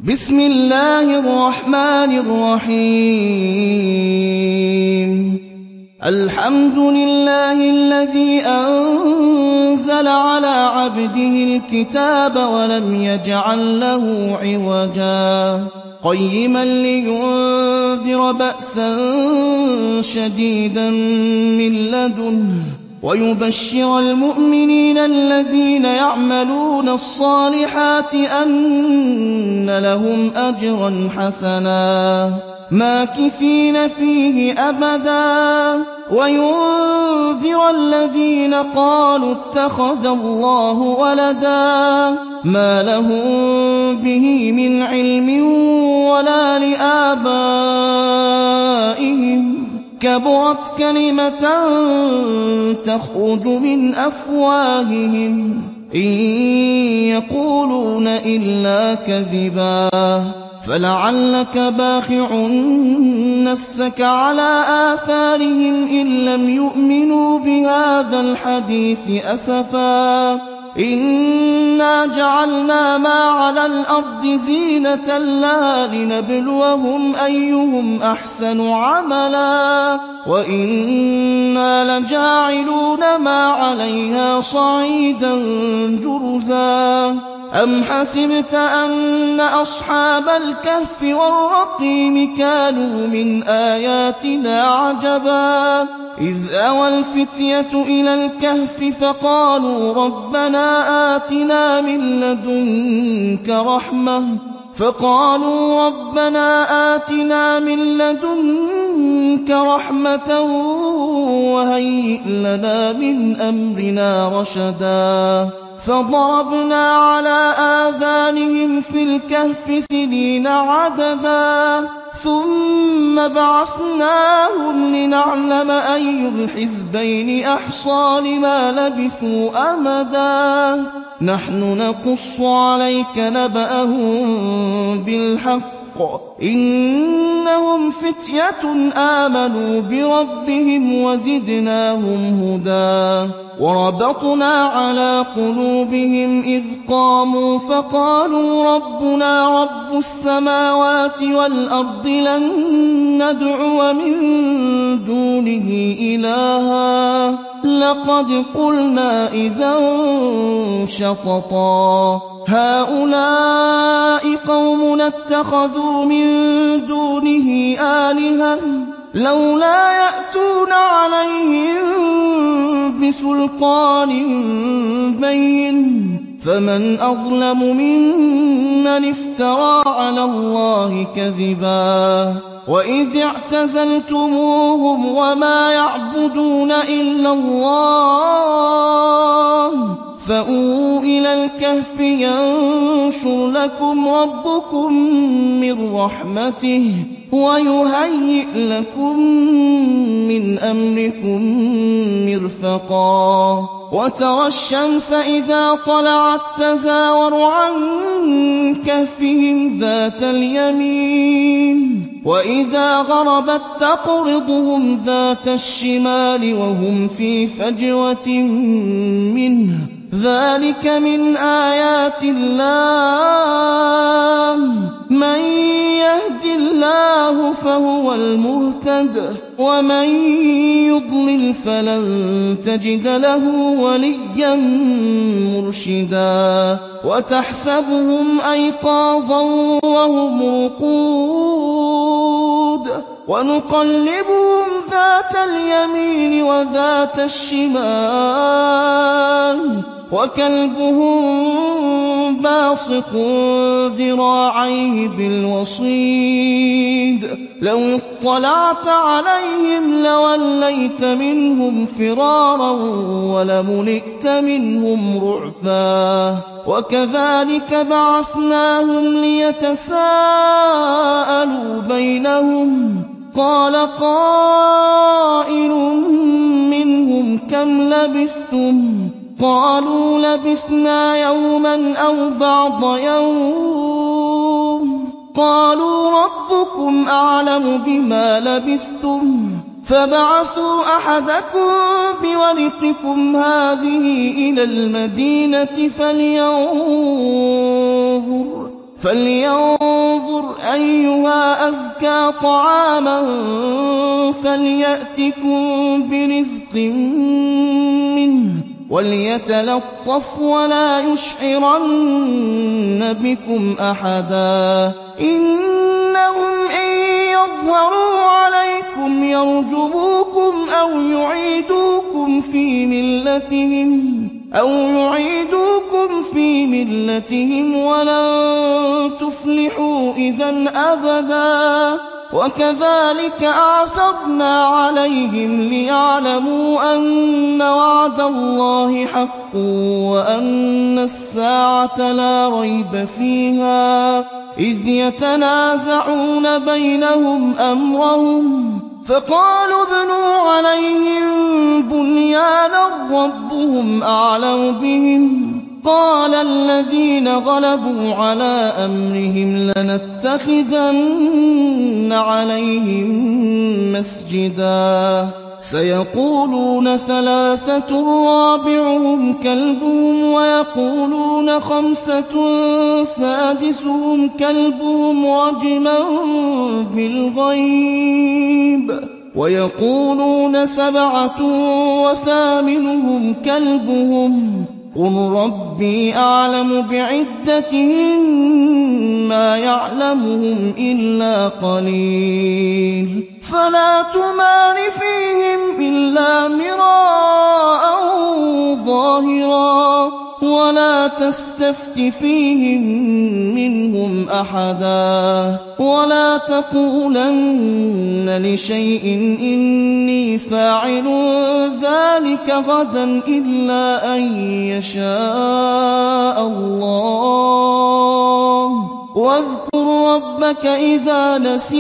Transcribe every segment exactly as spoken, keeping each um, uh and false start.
بسم الله الرحمن الرحيم الحمد لله الذي أنزل على عبده الكتاب ولم يجعل له عوجا قيما لينذر بأسا شديدا من لدنه ويبشر المؤمنين الذين يعملون الصالحات أن لهم أجرا حسنا ماكثين فيه أبدا وينذر الذين قالوا اتخذ الله ولدا ما لهم به من علم ولا لآبائهم كبرت كلمة تخرج من أفواههم إن يقولون إلا كذبا فلعلك باخع نفسك على آثارهم إن لم يؤمنوا بهذا الحديث أسفا إنا جعلنا ما على الأرض زينة لها لنبلوهم أيهم أحسن عملا وإنا لجاعلون ما عليها صعيدا جرزا أم حسبت أن أصحاب الكهف والرقيم كانوا من آياتنا عجبا إذ أوى الفتية إلى الكهف فقالوا ربنا آتنا من لدنك رحمة فقالوا ربنا آتنا من لدنك رحمة وهيئ لنا من أمرنا رشدا فضربنا على آذانهم في الكهف سنين عددا ثم بعثناهم لنعلم أي الحزبين أحصى لما لبثوا أمدا نحن نقص عليك نبأهم بالحق إنهم فتية آمنوا بربهم وزدناهم هدى وربطنا على قلوبهم إذ قاموا فقالوا ربنا رب السماوات والأرض لن ندعو من دونه إلها لقد قلنا إذا شططا هؤلاء قومنا اتخذوا من دونه آلهة لولا يأتون عليهم بسلطان بين فمن أظلم ممن افترى على الله كذبا وإذ اعتزلتموهم وما يعبدون إلا الله فأووا إلى الكهف ينشر لكم ربكم من رحمته ويهيئ لكم من أمركم مرفقا وترى الشمس إذا طلعت تزاور عن كهفهم ذات اليمين وإذا غربت تقرضهم ذات الشمال وهم في فجوة منه ذلك من آيات الله من يهد الله فهو المهتد ومن يضلل فلن تجد له وليا مرشدا وتحسبهم أيقاظا وهم رقود ونقلبهم ذات اليمين وذات الشمال وكلبهم باسط ذراعيه بالوصيد لو اطلعت عليهم لوليت منهم فرارا ولملئت منهم رعبا وكذلك بعثناهم ليتساءلوا بينهم قال قائل منهم كم لبثتم قالوا لبثنا يوما أو بعض يوم قالوا ربكم أعلم بما لبثتم فبعثوا أحدكم بورقكم هذه إلى المدينة فلينظر فلينظر فلينظر أيها أزكى طعاما فليأتكم برزق منه وليتلطف ولا يشعرن بكم أحدا إنهم إن يظهروا عليكم يرجموكم أو يعيدوكم في ملتهم أو يعيدوكم في ملتهم ولن تفلحوا إذا أبدا وكذلك أعثرنا عليهم ليعلموا أن وعد الله حق وأن الساعة لا ريب فيها إذ يتنازعون بينهم أمرهم فقالوا ابنوا عليهم بنيانا ربهم أعلم بهم قال الذين غلبوا على أمرهم لنتخذن عليهم مسجدا سيقولون ثلاثة رابعهم كلبهم ويقولون خمسة سادسهم كلبهم رجما بالغيب ويقولون سبعة وثامنهم كلبهم قل ربي أعلم بعدتهم ما يعلمهم إلا قليل فلا تمار فيهم إلا مراء ظاهرا ولا تستفت فيهم منهم أحدا ولا تقولن لشيء إني فاعل ذلك غدا إلا أن يشاء الله واذكر ربك إذا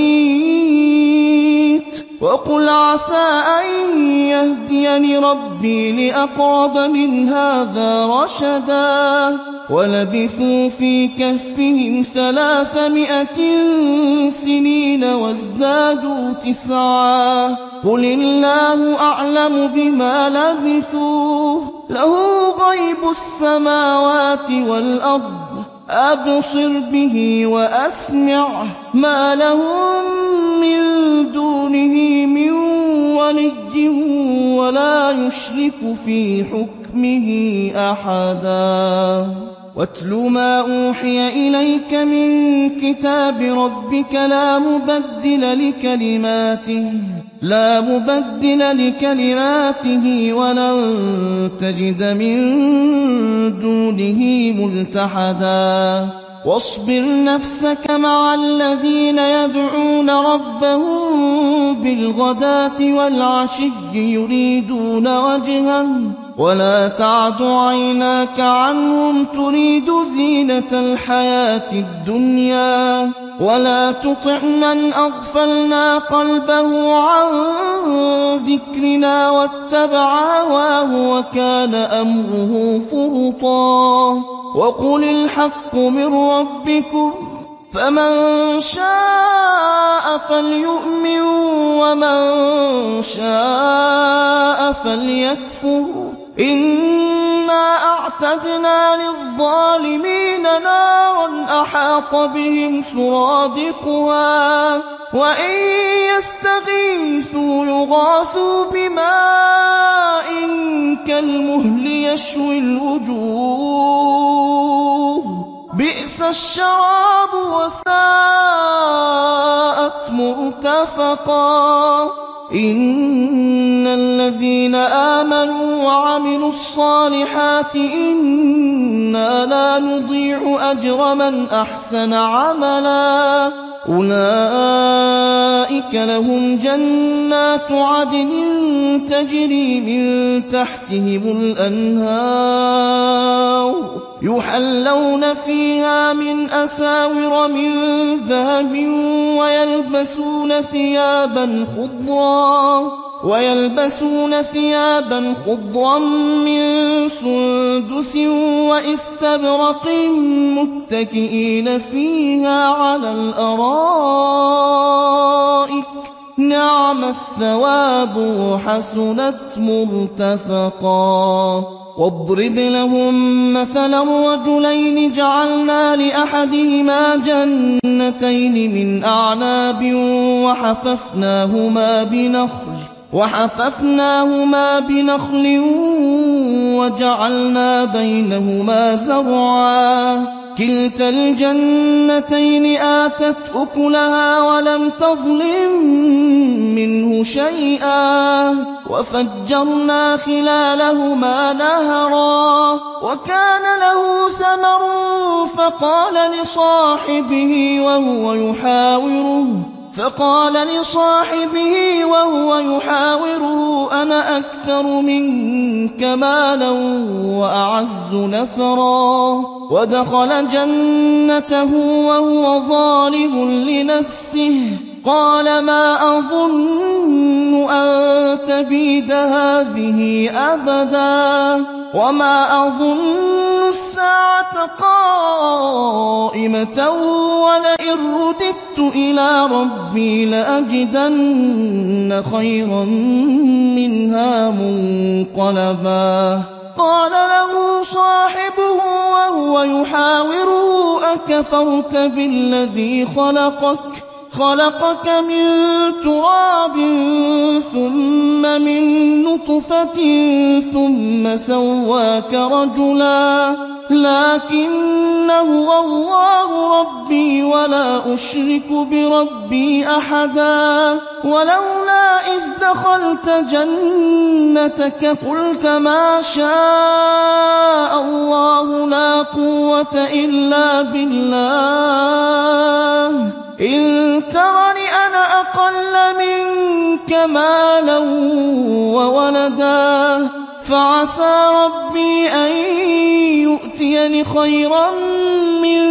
نسيت وقل عسى أن يهديني ربي لأقرب من هذا رشدا ولبثوا في كهفهم ثلاثمائة سنين وازدادوا تسعا قل الله أعلم بما لبثوا له غيب السماوات والأرض أبصر به وأسمع ما لهم من دونه من ولي ولا يشرك في حكمه أحدا واتل ما أوحي إليك من كتاب ربك لا مبدل لكلماته لا مبدل لكلماته ولن تجد من دونه ملتحدا واصبر نفسك مع الذين يدعون ربهم بالغداة والعشي يريدون وجهه ولا تعد عيناك عنهم تريد زينة الحياة الدنيا ولا تطع من أغفلنا قلبه عن ذكرنا واتبع هواه وكان أمره فرطا وقل الحق من ربكم فمن شاء فليؤمن ومن شاء فليكفر إنا أعتدنا للظالمين نارا أحاط بهم سرادقها وإن يستغيثوا يغاثوا بماء كالمهل يشوي الوجوه بئس الشراب وساءت مرتفقا إن الذين آمنوا وعملوا الصالحات إنا لا نضيع أجر من أحسن عملا أولئك لهم جنات عدن تجري من تحتهم الأنهار يحلون فيها من أساور من ذهب ويلبسون ثيابا خضرا ويلبسون ثيابا خضرا من سندس وإستبرق متكئين فيها على الأرائك نعم الثَّوَابُ وَحَسُنَتْ مُرْتَفَقًا واضرب لهم مثلا الرجلين جعلنا لأحدهما جنتين من أعناب وحففناهما بنخل وحففناهما بنخل وجعلنا بينهما زرعا كلتا الجنتين آتت أكلها ولم تظلم منه شيئا وفجرنا خلالهما نهرا وكان له ثمر فقال لصاحبه وهو يحاوره فقال لصاحبه وهو يحاوره أنا أكثر منك مالا وأعز نفرا ودخل جنته وهو ظالم لنفسه قال ما أظن أن تبيد هذه أبدا وما أظن الساعة قائمة ولئن رددت إلى ربي لأجدن خيرا منها منقلبا قال له صاحبه وهو يحاوره أكفرت بالذي خلقك خلقك من تراب ثم من نطفة ثم سواك رجلا لكن هو الله ربي ولا أشرك بربي أحدا ولولا إذ دخلت جنتك قلت ما شاء الله لا قوة إلا بالله إن ترني أنا أقل منك مالا وولدا فعسى ربي أن يؤتيني خيرا من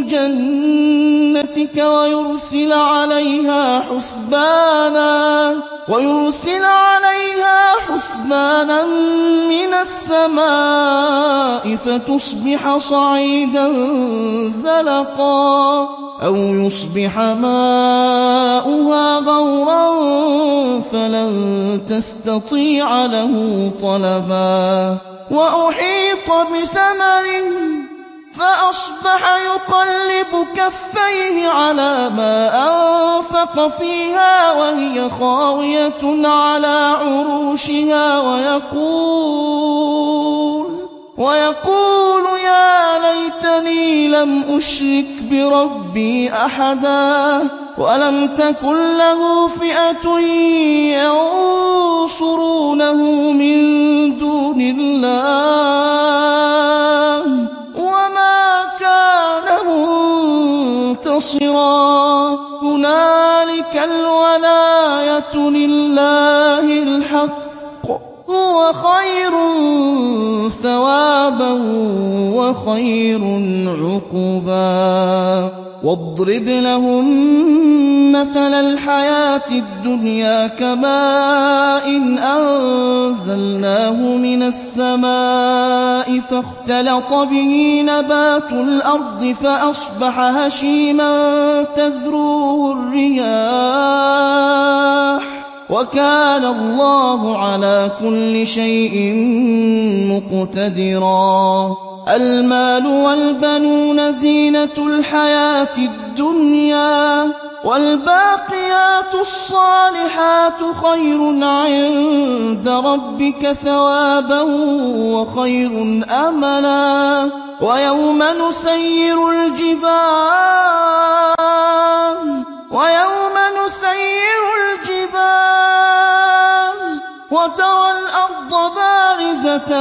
جنتك ويرسل عليها حسبانا ويرسل عليها حسبانا من السماء فتصبح صعيدا زلقا أو يصبح ماؤها غورا فلن تستطيع له طلبا وأحيط بثمره فأصبح يقلب كفيه على ما أنفق فيها وهي خاوية على عروشها ويقول ويقول يا ليتني لم أشرك بربي أحدا ولم تكن له فئة ينصرونه من دون الله وما كان منتصرا هنالك الولاية لله الحق هو خير ثوابا وخير عقبا واضرب لهم مثل الحياة الدنيا كماء أنزلناه من السماء فاختلط به نبات الأرض فأصبح هشيما تذروه الرياح وكان الله على كل شيء مقتدرا المال والبنون زينة الحياة الدنيا والباقيات الصالحات خير عند ربك ثوابا وخير أملا ويوم نسير الجبال ويوم نسير الجبال وترى الأرض بارزة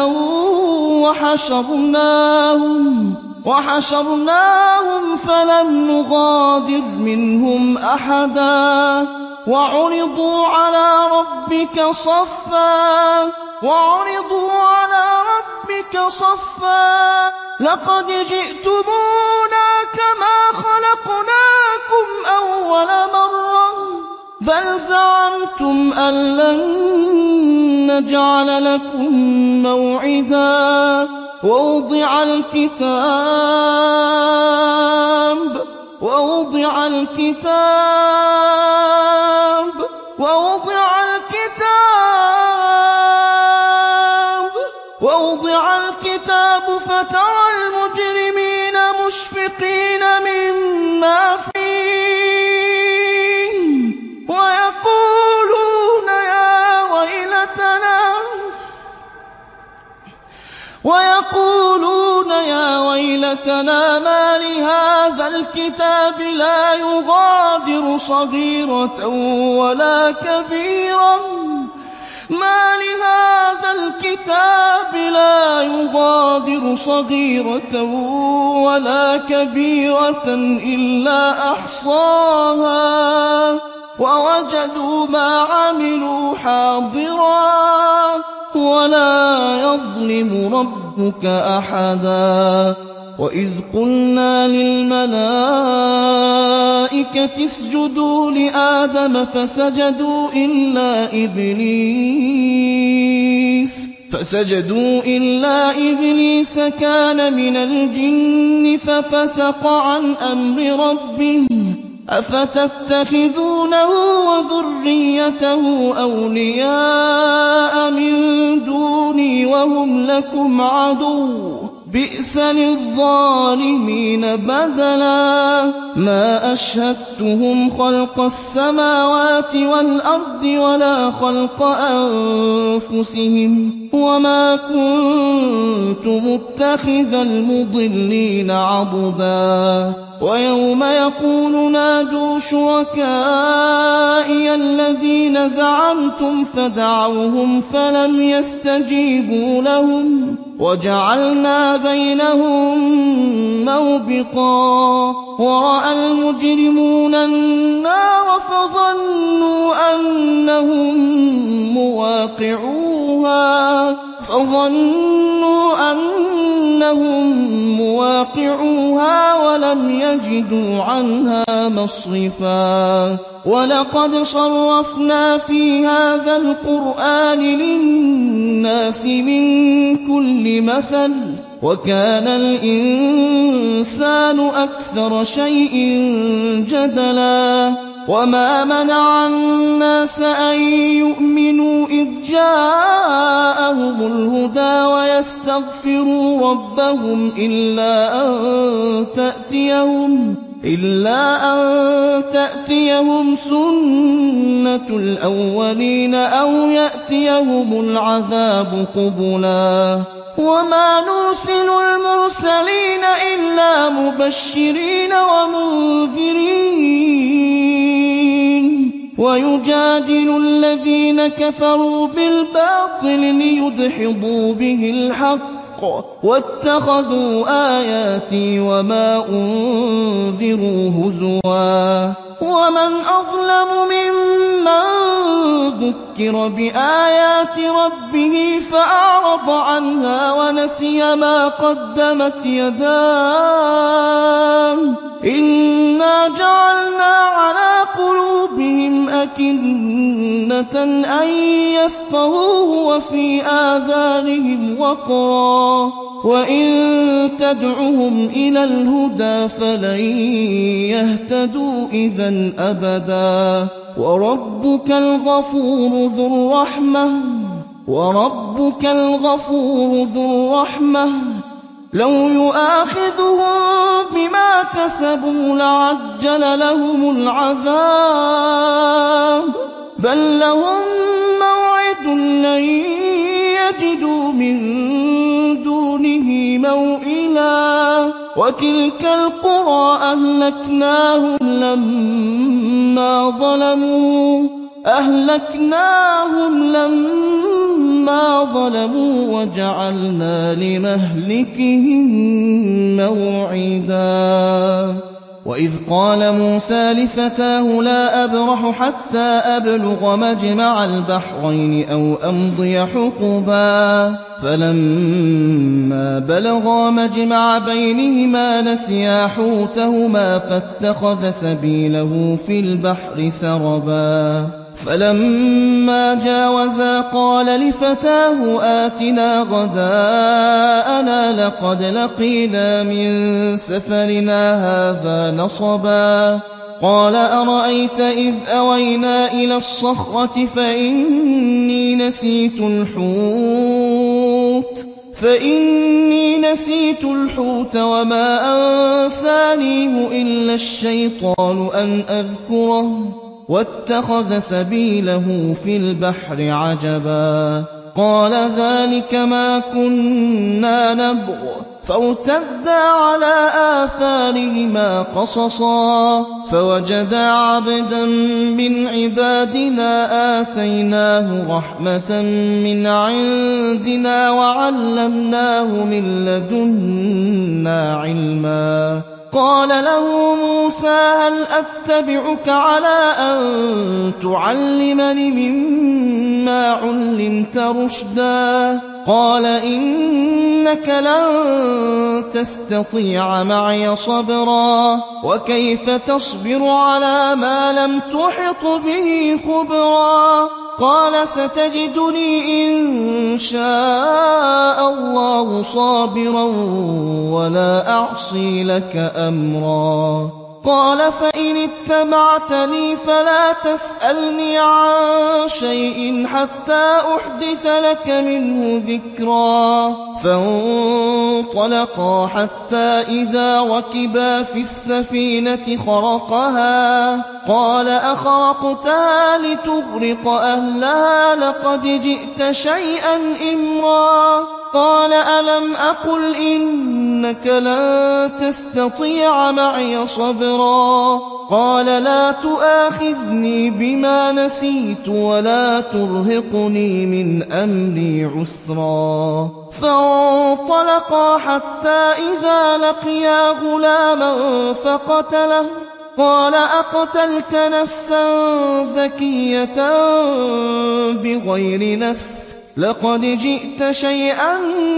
وحشرناهم وحشرناهم فلم نغادر منهم أحدا وعرضوا على ربك صفا وعرضوا على ربك صفا لقد جئتمونا كما خلقناكم أول مرة بل زعمتم أن لن نجعل لكم موعدا ووضع الكتاب ووضع الكتاب ووضع ذُرِّيَّتَنَا مَا لِهَٰذَا الْكِتَابِ لَا يُغَادِرُ صَغِيرَةً وَلَا كَبِيرَةً مَا لِهَٰذَا الْكِتَابِ لَا يُغَادِرُ صَغِيرَةً وَلَا كَبِيرَةً إِلَّا أَحْصَاهَا وَوَجَدُوا مَا عَمِلُوا حَاضِرًا وَلَا يَظْلِمُ رَبُّكَ أَحَدًا وَإِذْ قُلْنَا لِلْمَلَائِكَةِ اسْجُدُوا لِآدَمَ فَسَجَدُوا إِلَّا إِبْلِيسَ فَسَجَدُوا إِلَّا إِبْلِيسَ كَانَ مِنَ الْجِنِّ فَفَسَقَ عَنْ أَمْرِ رَبِّهِ أَفَتَتَّخِذُونَهُ وَذُرِّيَّتَهُ أَوْلِيَاءَ مِن دُونِي وَهُمْ لَكُمْ عَدُوٌّ ۚ بِئْسَ لِلظَّالِمِينَ بَدَلًا مَا أَشْهَدتُّهُمْ خَلْقَ السَّمَاوَاتِ وَالْأَرْضِ وَلَا خَلْقَ أَنفُسِهِمْ وَمَا كُنتُ مُتَّخِذَ الْمُضِلِّينَ عَضُدًا وَيَوْمَ يَقُولُ نَادُوا شُرَكَائِيَ الَّذِينَ زَعَمْتُمْ فَدَعَوْهُمْ فَلَمْ يَسْتَجِيبُوا لَهُمْ وَجَعَلْنَا بَيْنَهُم مَّوْبِقًا وَرَأَى الْمُجْرِمُونَ النَّارَ فَظَنُّوا أَنَّهُم مُّوَاقِعُوهَا فَظَنُّوا أَنَّهُم مُّوَاقِعُوهَا وَلَمْ يَجِدُوا عَنْهَا مَصْرِفًا وَلَقَدْ صَرَّفْنَا فِي هَٰذَا الْقُرْآنِ لِلنَّاسِ مِن كُلِّ مَثَلٍ وَكَانَ الْإِنسَانُ أَكْثَرَ شَيْءٍ جَدَلًا وَمَا مَنَعَ النَّاسَ أَن يُؤْمِنُوا إِذْ جَاءَهُمُ الْهُدَىٰ وَيَسْتَغْفِرُوا رَبَّهُمْ إِلَّا أَن تَأْتِيَهُمْ إِلَّا أَن تَأْتِيَهُمْ سُنَّةُ الْأَوَّلِينَ أَوْ يَأْتِيَهُمُ الْعَذَابُ قُبُلًا وَمَا نُرْسِلُ الْمُرْسَلِينَ إِلَّا مُبَشِّرِينَ وَمُنذِرِينَ وَيُجَادِلُ الَّذِينَ كَفَرُوا بِالْبَاطِلِ لِيُدْحِضُوا بِهِ الْحَقَّ وَاتَّخَذُوا آيَاتِي وَمَا أُنذِرُوا هُزُوًا وَمَنْ أَظْلَمُ مِمَّن ذُكِّرَ بِآيَاتِ رَبِّهِ فَأَعْرَضَ عَنْهَا وَنَسِيَ مَا قَدَّمَتْ يَدَاهُ إِنَّا جَعَلْنَا عَلَىٰ قُلُوبِهِمْ أَكِنَّةً أَن يَفْقَهُوهُ وَفِي آذَانِهِمْ وَقْرًا وَإِن تَدْعُهُمْ إِلَى الْهُدَىٰ فَلَن يَهْتَدُوا إِذًا أَبَدًا وَرَبُّكَ الْغَفُورُ ذُو الرَّحْمَةِ وَرَبُّكَ الْغَفُورُ ذُو الرَّحْمَةِ لَوْ يُؤَاخِذُهُم بِمَا كَسَبُوا لَعَجَّلَ لَهُمُ الْعَذَابَ بَل لَّهُم مَّوْعِدٌ لَّن يَجِدُوا مِن دُونِهِ مَوْئِلًا وَتِلْكَ الْقُرَىٰ أَهْلَكْنَاهُمْ لَمَّا ظَلَمُوا أَهْلَكْنَاهُمْ لَمَّا ظَلَمُوا وَجَعَلْنَا لِمَهْلِكِهِم مَّوْعِدًا وَإِذْ قَالَ مُوسَىٰ لِفَتَاهُ لَا أَبْرَحُ حَتَّىٰ أَبْلُغَ مَجْمَعَ الْبَحْرَيْنِ أَوْ أَمْضِيَ حُقُبًا فَلَمَّا بَلَغَا مَجْمَعَ بَيْنِهِمَا نَسِيَا حُوتَهُمَا فَاتَّخَذَ سَبِيلَهُ فِي الْبَحْرِ سَرَبًا فَلَمَّا جَاوَزَا قَالَ لِفَتَاهُ آتِنَا غَدَاءَنَا لَقَدْ لَقِينَا مِن سَفَرِنَا هَٰذَا نَصَبًا قَالَ أَرَأَيْتَ إِذْ أَوَيْنَا إِلَى الصَّخْرَةِ فَإِنِّي نَسِيتُ الْحُوتَ فَإِنِّي نَسِيتُ الْحُوتَ وَمَا أَنسَانِيهُ إِلَّا الشَّيْطَانُ أَنْ أَذْكُرَهُ وَاتَّخَذَ سَبِيلَهُ فِي الْبَحْرِ عَجَبًا قَالَ ذَٰلِكَ مَا كُنَّا نَبْغِ فارتدا على آثارهما قصصا فوجدا عبدا من عبادنا آتيناه رحمة من عندنا وعلمناه من لدنا علما قال له موسى هل أتبعك على أن تعلمني مما علمت رشدا قال إنك لن تستطيع معي صبرا وكيف تصبر على ما لم تحط به خبرا قال ستجدني إن شاء الله صابرا ولا أعصي لك أمرا قال فإن اتبعتني فلا تسألني عن شيء حتى أحدث لك منه ذكرا فانطلقا حتى إذا ركبا في السفينة خرقها قال أخرقتها لتغرق أهلها لقد جئت شيئا إمرا قال ألم أقل إنك لن تستطيع معي صبرا قال لا تؤاخذني بما نسيت ولا ترهقني من أمري عسرا فانطلقا حتى إذا لقيا غلاما فقتله قال أقتلت نفسا زكية بغير نفس لقد جئت شيئا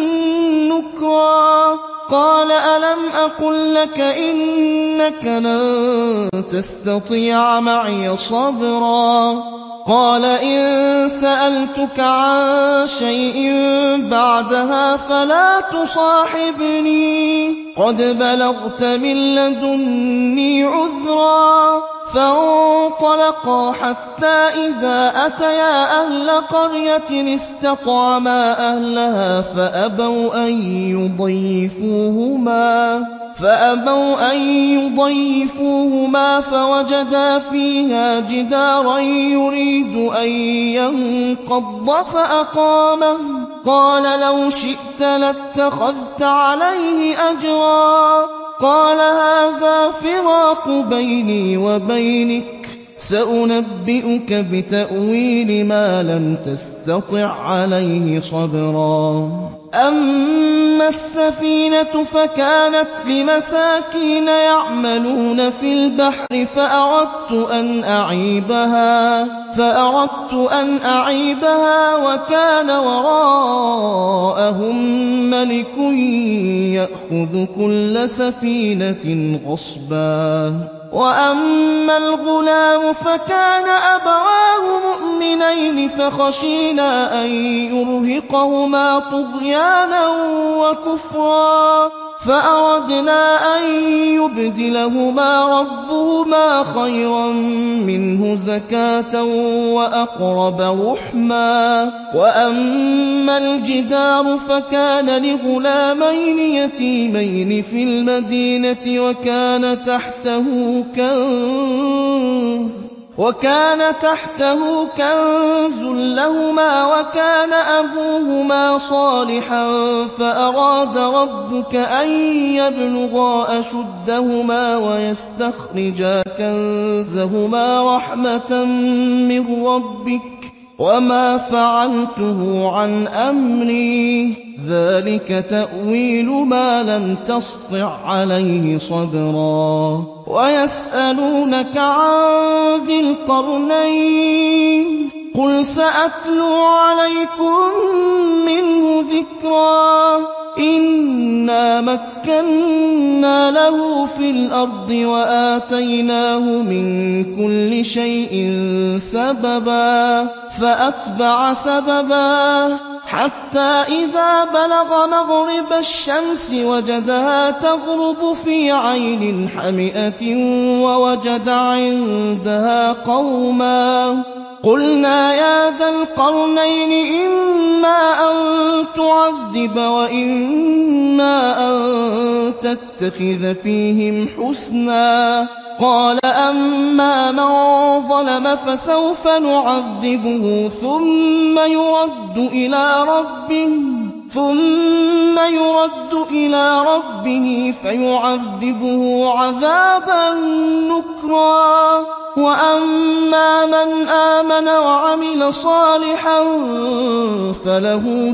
نكرا قال ألم أقل لك إنك لن تستطيع معي صبرا قال إن سألتك عن شيء بعدها فلا تصاحبني قد بلغت من لدني عذرا فانطلقا حتى إذا أتيا أهل قرية استطعما أهلها فأبوا أن يضيفوهما فأبوا أن يضيفوهما فوجدا فيها جدارا يريد أن ينقض فأقامه قال لو شئت لاتخذت عليه أجرا قال هذا فراق بيني وبينك سأنبئك بتأويل ما لم تستطع عليه صبرا أما السفينة فكانت لمساكين يعملون في البحر فأردت أن أعيبها فأردت أن أعيبها وكان وراءهم ملك يأخذ كل سفينة غصبا وأما الغلام فكان أبواه مؤمنين فخشينا أن يرهقهما طغيانا وكفرا فأردنا أن يبدلهما ربهما خيرا منه زكاة وأقرب رحما وأما الجدار فكان لغلامين يتيمين في المدينة وكان تحته كنز وكان تحته كنز لهما وكان أبوهما صالحا فأراد ربك أن يبلغا أشدهما ويستخرجا كنزهما رحمة من ربك وما فعلته عن أمري ذلك تأويل ما لم تسطع عليه صبرا ويسألونك عن ذي القرنين قل سأتلو عليكم منه ذكرا إنا مكنا له في الأرض وآتيناه من كل شيء سببا فأتبع سببا حتى إذا بلغ مغرب الشمس وجدها تغرب في عين حمئة ووجد عندها قوما قلنا يا ذا القرنين إما أن تعذب وإما أن تتخذ فيهم حسنا قال أما من ظلم فسوف نعذبه ثم يرد إلى ربه ثُمَّ يُرَدُّ إِلَىٰ رَبِّهِ فَيُعَذِّبُهُ عَذَابًا نُّكْرًا وَأَمَّا مَنْ آمَنَ وَعَمِلَ صَالِحًا فَلَهُ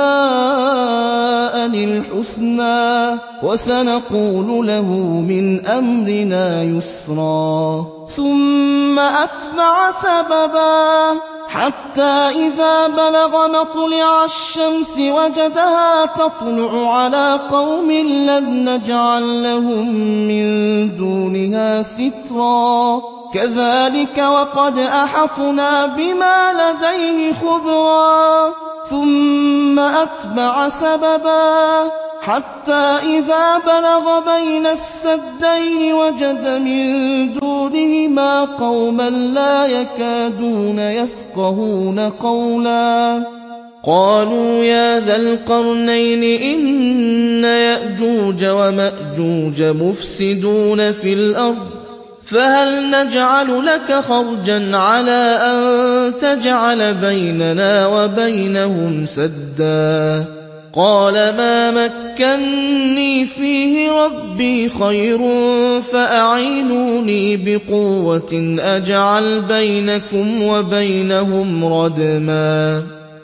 جَزَاءً الْحُسْنَىٰ وَسَنَقُولُ لَهُ مِنْ أَمْرِنَا يُسْرًا ثُمَّ أَتْبَعَ سَبَبًا حَتَّىٰ إِذَا بَلَغَ مَطْلِعَ الشَّمْسِ وَجَدَهَا تَطْلُعُ عَلَىٰ قَوْمٍ لَّمْ نَجْعَل لَّهُم مِّن دُونِهَا سِتْرًا كَذَٰلِكَ وَقَدْ أَحَطْنَا بِمَا لَدَيْهِ خُبْرًا ثُمَّ أَتْبَعَ سَبَبًا حَتَّىٰ إِذَا بَلَغَ بَيْنَ السَّدَّيْنِ وَجَدَ مِن دُونِهِمَا قَوْمًا لَّا يَكَادُونَ يَفْقَهُونَ قَوْلًا قَالُوا يَا ذَا الْقَرْنَيْنِ إِنَّ يَأْجُوجَ وَمَأْجُوجَ مُفْسِدُونَ فِي الْأَرْضِ فَهَلْ نَجْعَلُ لَكَ خَرْجًا عَلَىٰ أَن تَجْعَلَ بَيْنَنَا وَبَيْنَهُمْ سَدًّا قَالَ مَا مَكَّنِّي فِيهِ رَبِّي خَيْرٌ فَأَعِينُونِي بِقُوَّةٍ أَجْعَلْ بَيْنَكُمْ وَبَيْنَهُمْ رَدْمًا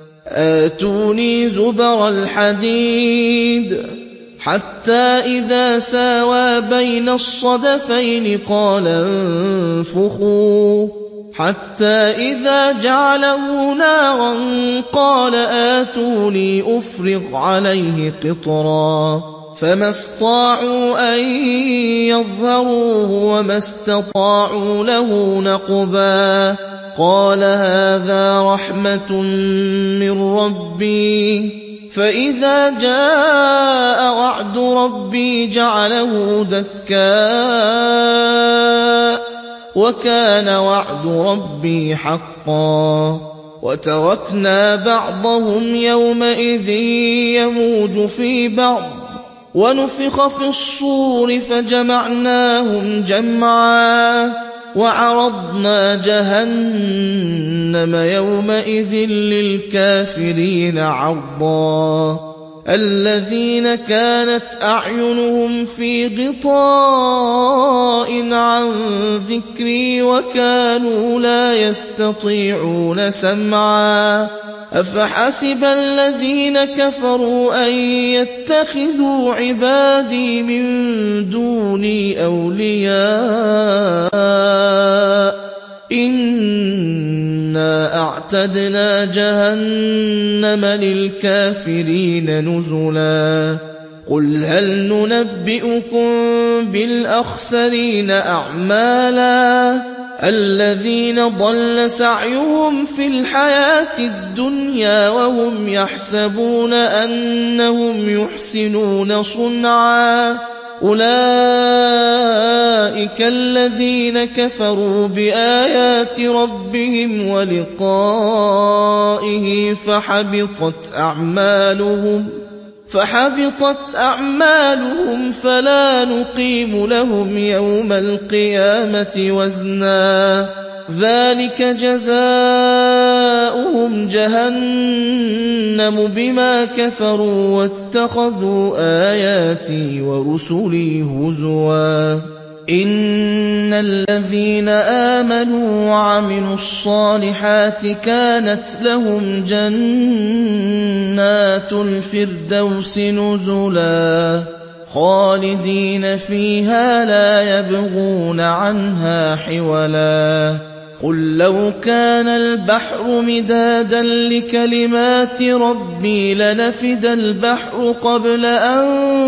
آتُونِي زُبَرَ الْحَدِيدِ حَتَّىٰ إِذَا سَاوَىٰ بَيْنَ الصَّدَفَيْنِ قَالَ انفُخُوا حَتَّىٰ إِذَا جَعَلَهُ نَارًا قَالَ آتُونِي أُفْرِغْ عَلَيْهِ قِطْرًا فَمَا اسْطَاعُوا أَن يَظْهَرُوهُ وَمَا اسْتَطَاعُوا لَهُ نَقْبًا قَالَ هَٰذَا رَحْمَةٌ مِّن رَّبِّي فَإِذَا جَاءَ وَعْدُ رَبِّي جَعَلَهُ دَكَّاءَ وَكَانَ وَعْدُ رَبِّي حَقًّا وَتَرَكْنَا بَعْضَهُمْ يَوْمَئِذٍ يَمُوجُ فِي بَعْضٍ وَنُفِخَ فِي الصُّورِ فَجَمَعْنَاهُمْ جَمْعًا وَعَرَضْنَا جَهَنَّمَ يَوْمَئِذٍ لِّلْكَافِرِينَ عَرْضًا الَّذِينَ كَانَتْ أَعْيُنُهُمْ فِي غِطَاءٍ عَن ذِكْرِي وَكَانُوا لَا يَسْتَطِيعُونَ سَمْعًا أَفَحَسِبَ الَّذِينَ كَفَرُوا أَن يَتَّخِذُوا عِبَادِي مِن دُونِي أَوْلِيَاءَ إِنَّا أَعْتَدْنَا جَهَنَّمَ لِلْكَافِرِينَ نُزُلًا قُلْ هَلْ نُنَبِّئُكُم بِالْأَخْسَرِينَ أَعْمَالًا الَّذِينَ ضَلَّ سَعْيُهُمْ فِي الْحَيَاةِ الدُّنْيَا وَهُمْ يَحْسَبُونَ أَنَّهُمْ يُحْسِنُونَ صُنْعًا أُولَٰئِكَ الَّذِينَ كَفَرُوا بِآيَاتِ رَبِّهِمْ وَلِقَائِهِ فَحَبِطَتْ أَعْمَالُهُمْ فَحَبِطَتْ أَعْمَالُهُمْ فَلَا نُقِيمُ لَهُمْ يَوْمَ الْقِيَامَةِ وَزْنًا ذَٰلِكَ جَزَاؤُهُمْ جَهَنَّمُ بِمَا كَفَرُوا وَاتَّخَذُوا آيَاتِي وَرُسُلِي هُزُوًا إِنَّ الَّذِينَ آمَنُوا وَعَمِلُوا الصَّالِحَاتِ كَانَتْ لَهُمْ جَنَّاتُ الْفِرْدَوْسِ نُزُلًا خَالِدِينَ فِيهَا لَا يَبْغُونَ عَنْهَا حِوَلًا قُل لَّوْ كَانَ الْبَحْرُ مِدَادًا لِّكَلِمَاتِ رَبِّي لَنَفِدَ الْبَحْرُ قَبْلَ أَن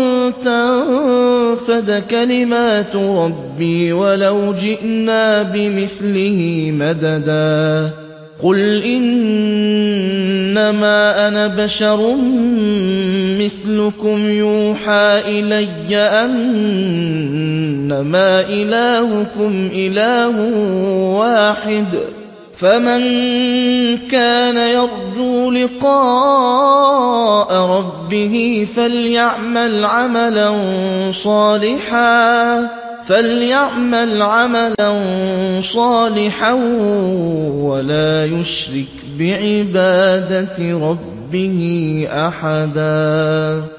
تَنفَدَ كَلِمَاتُ رَبِّي وَلَوْ جِئْنَا بِمِثْلِهِ مَدَدًا قُلْ إِنَّمَا أَنَا بَشَرٌ مِّثْلُكُمْ يُوحَىٰ إِلَيَّ أَنَّمَا إِلَٰهُكُمْ إِلَٰهٌ وَاحِدٌ فَمَن كَانَ يَرْجُو لِقَاءَ رَبِّهِ فَلْيَعْمَلْ عَمَلًا صَالِحًا فَلْيَعْمَلْ عَمَلًا صَالِحًا وَلَا يُشْرِكْ بِعِبَادَةِ رَبِّهِ أَحَدًا